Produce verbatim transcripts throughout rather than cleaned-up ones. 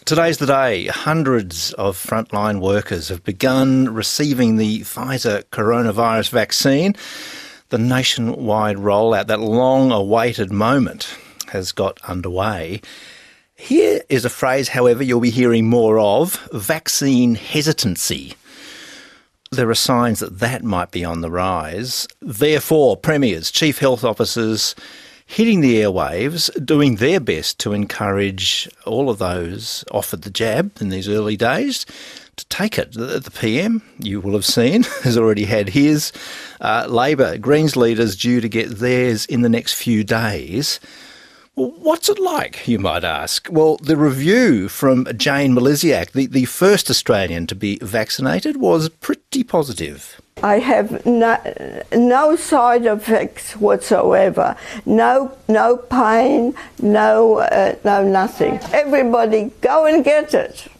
Today's the day. Hundreds of frontline workers have begun receiving the Pfizer coronavirus vaccine. The nationwide rollout, that long-awaited moment, has got underway. Here is a phrase, however, you'll be hearing more of: vaccine hesitancy. There are signs that that might be on the rise. Therefore, premiers, chief health officers, hitting the airwaves, doing their best to encourage all of those offered the jab in these early days to take it. The, the P M, you will have seen, has already had his. Uh, Labor, Greens leaders due to get theirs in the next few days. Well, what's it like, you might ask? Well, the review from Jane Maliziak, the, the first Australian to be vaccinated, was pretty positive. I have no, no side effects whatsoever. No, no pain, no, uh, no nothing. Everybody go and get it,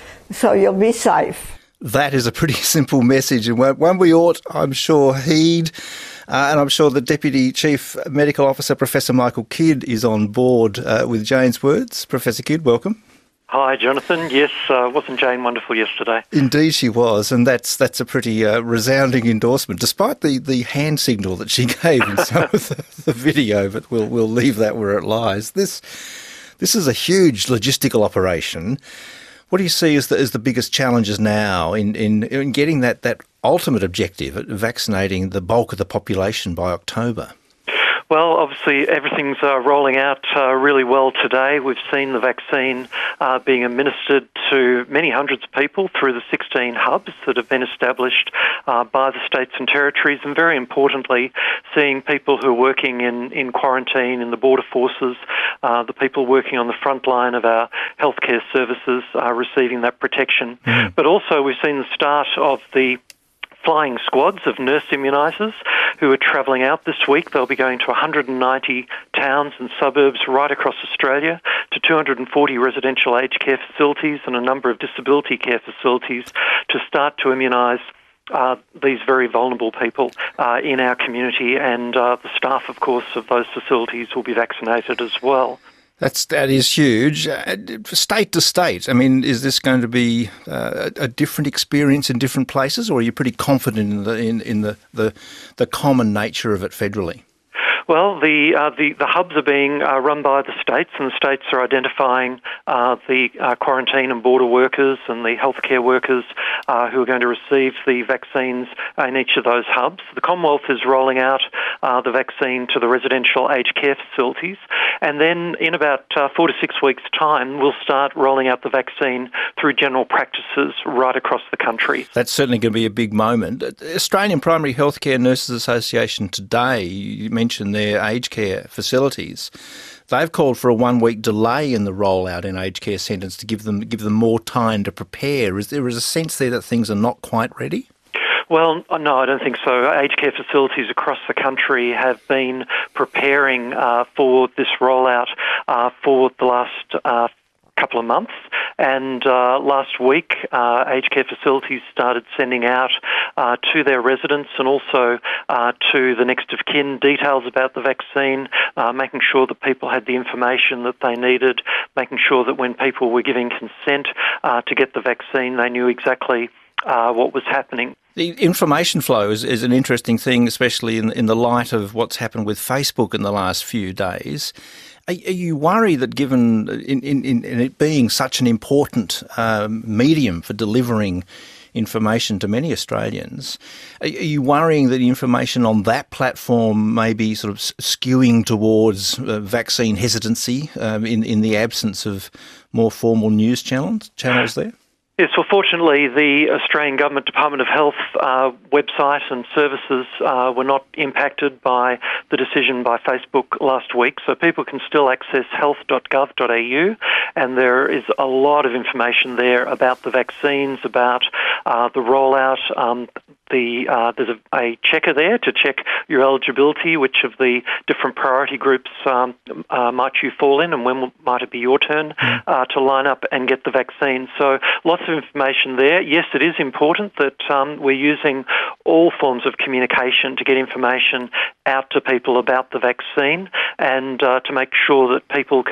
so you'll be safe. That is a pretty simple message, and one we ought, I'm sure, heed. Uh, and I'm sure the Deputy Chief Medical Officer, Professor Michael Kidd, is on board uh, with Jane's words. Professor Kidd, welcome. Hi, Jonathan. Yes, uh, wasn't Jane wonderful yesterday? Indeed she was, and that's that's a pretty uh, resounding endorsement, despite the, the hand signal that she gave in some of the, the video, but we'll we'll leave that where it lies. This this is a huge logistical operation. What do you see as the, as the biggest challenges now in, in, in getting that, that ultimate objective at vaccinating the bulk of the population by October? Well, obviously everything's uh, rolling out uh, really well today. We've seen the vaccine uh, being administered to many hundreds of people through the sixteen hubs that have been established uh, by the states and territories, and very importantly, seeing people who are working in, in quarantine in the border forces, uh, the people working on the front line of our healthcare services are receiving that protection. Mm. But also we've seen the start of the flying squads of nurse immunisers who are travelling out this week. They'll be going to one hundred ninety towns and suburbs right across Australia, to two hundred forty residential aged care facilities and a number of disability care facilities to start to immunise uh, these very vulnerable people uh, in our community. And uh, the staff, of course, of those facilities will be vaccinated as well. That's that is huge. Uh, state to state, I mean, is this going to be uh, a different experience in different places, or are you pretty confident in the in, in the, the the common nature of it federally? Well, the, uh, the the hubs are being uh, run by the states, and the states are identifying uh, the uh, quarantine and border workers and the healthcare workers uh, who are going to receive the vaccines in each of those hubs. The Commonwealth is rolling out uh, the vaccine to the residential aged care facilities, and then in about uh, four to six weeks' time, we'll start rolling out the vaccine through general practices right across the country. That's certainly going to be a big moment. Australian Primary Healthcare Nurses Association today, you mentioned their aged care facilities. They've called for a one-week delay in the rollout in aged care centres to give them give them more time to prepare. Is there is a sense there that things are not quite ready? Well, no, I don't think so. Aged care facilities across the country have been preparing uh, for this rollout uh, for the last uh, couple of months. And uh, last week, uh, aged care facilities started sending out uh, to their residents and also uh, to the next of kin details about the vaccine, uh, making sure that people had the information that they needed, making sure that when people were giving consent uh, to get the vaccine, they knew exactly uh, what was happening. The information flow is, is an interesting thing, especially in, in the light of what's happened with Facebook in the last few days. Are, are you worried that given in, in, in it being such an important um, medium for delivering information to many Australians, are, are you worrying that information on that platform may be sort of skewing towards uh, vaccine hesitancy um, in, in the absence of more formal news channels, channels there? Yes, well, fortunately, the Australian Government Department of Health uh, website and services uh, were not impacted by the decision by Facebook last week, so people can still access health dot gov dot a u, and there is a lot of information there about the vaccines, about uh, the rollout. Um, The, uh, there's a, a checker there to check your eligibility, which of the different priority groups um, uh, might you fall in, and when might it be your turn uh, to line up and get the vaccine. So lots of information there. Yes, it is important that um, we're using all forms of communication to get information out to people about the vaccine, and uh, to make sure that people can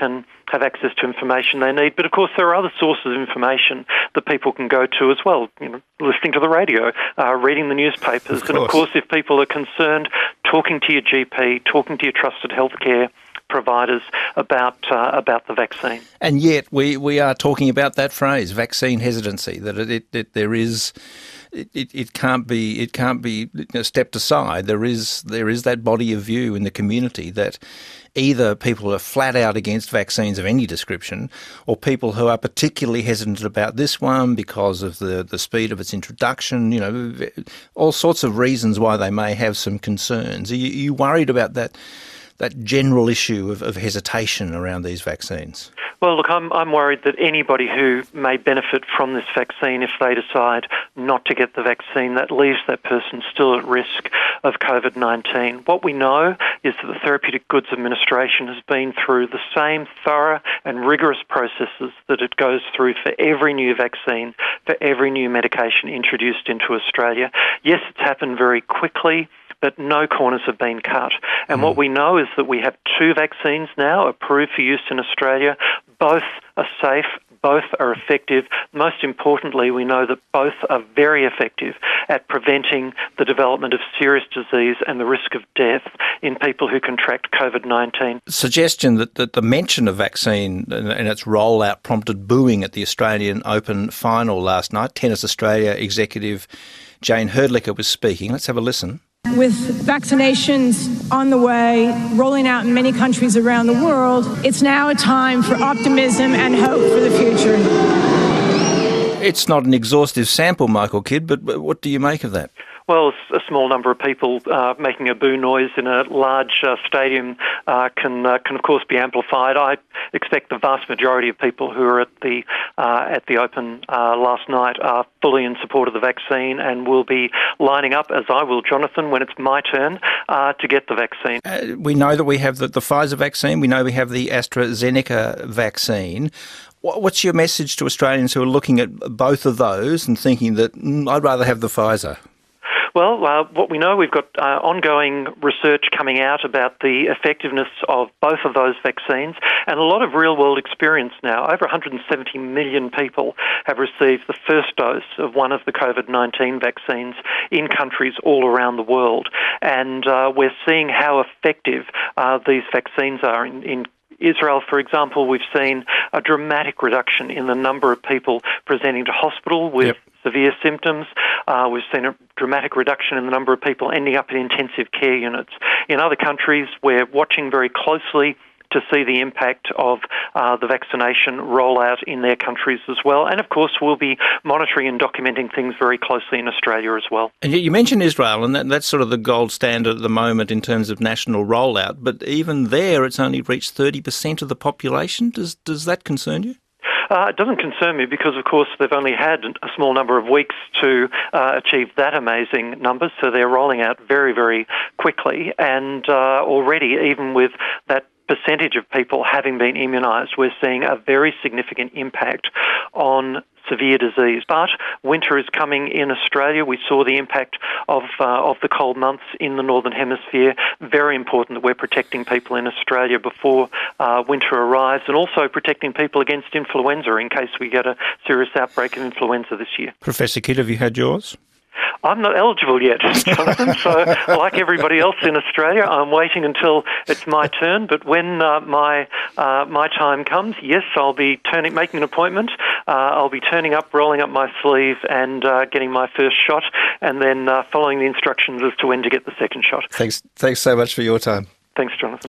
have access to information they need. But of course, there are other sources of information that people can go to as well. You know, listening to the radio, uh, reading the newspapers, of and of course, if people are concerned, talking to your G P, talking to your trusted healthcare providers about uh, about the vaccine. And yet, we, we are talking about that phrase, vaccine hesitancy. That it, it, it there is. It, it, it can't be it can't be you know, stepped aside. There is there is that body of view in the community that either people are flat out against vaccines of any description, or people who are particularly hesitant about this one because of the, the speed of its introduction. You know, all sorts of reasons why they may have some concerns. Are you, are you worried about that? that general issue of, of hesitation around these vaccines? Well, look, I'm, I'm worried that anybody who may benefit from this vaccine, if they decide not to get the vaccine, that leaves that person still at risk of COVID nineteen. What we know is that the Therapeutic Goods Administration has been through the same thorough and rigorous processes that it goes through for every new vaccine, for every new medication introduced into Australia. Yes, it's happened very quickly, but no corners have been cut. And mm. what we know is that we have two vaccines now approved for use in Australia. Both are safe, both are effective. Most importantly, we know that both are very effective at preventing the development of serious disease and the risk of death in people who contract COVID nineteen. Suggestion that, that the mention of vaccine and, and its rollout prompted booing at the Australian Open final last night. Tennis Australia executive Jane Herdlicker was speaking. Let's have a listen. With vaccinations on the way, rolling out in many countries around the world, it's now a time for optimism and hope for the future. It's not an exhaustive sample, Michael Kidd, but what do you make of that? Well, a small number of people uh, making a boo noise in a large uh, stadium uh, can uh, can of course be amplified. I expect the vast majority of people who are at the uh, at the Open uh, last night are fully in support of the vaccine and will be lining up, as I will, Jonathan, when it's my turn uh, to get the vaccine. Uh, we know that we have the, the Pfizer vaccine. We know we have the AstraZeneca vaccine. What's your message to Australians who are looking at both of those and thinking that mm, I'd rather have the Pfizer? Well, uh, what we know, we've got uh, ongoing research coming out about the effectiveness of both of those vaccines and a lot of real-world experience now. Over one hundred seventy million people have received the first dose of one of the COVID nineteen vaccines in countries all around the world. And uh, we're seeing how effective uh, these vaccines are in, in Israel, for example. We've seen a dramatic reduction in the number of people presenting to hospital with yep. severe symptoms. Uh, we've seen a dramatic reduction in the number of people ending up in intensive care units. In other countries, we're watching very closely to see the impact of uh, the vaccination rollout in their countries as well. And of course, we'll be monitoring and documenting things very closely in Australia as well. And you mentioned Israel, and that, that's sort of the gold standard at the moment in terms of national rollout. But even there, it's only reached thirty percent of the population. Does, does that concern you? Uh, it doesn't concern me because, of course, they've only had a small number of weeks to uh, achieve that amazing number, so they're rolling out very, very quickly. And uh, already, even with that percentage of people having been immunised, we're seeing a very significant impact on severe disease. But winter is coming in Australia. We saw the impact of uh, of the cold months in the Northern Hemisphere. Very important that we're protecting people in Australia before uh, winter arrives, and also protecting people against influenza in case we get a serious outbreak of influenza this year. Professor Kidd, have you had yours? I'm not eligible yet, Jonathan, so like everybody else in Australia, I'm waiting until it's my turn. But when uh, my uh, my time comes, yes, I'll be turning, making an appointment. Uh, I'll be turning up, rolling up my sleeve and uh, getting my first shot, and then uh, following the instructions as to when to get the second shot. Thanks, thanks so much for your time. Thanks, Jonathan.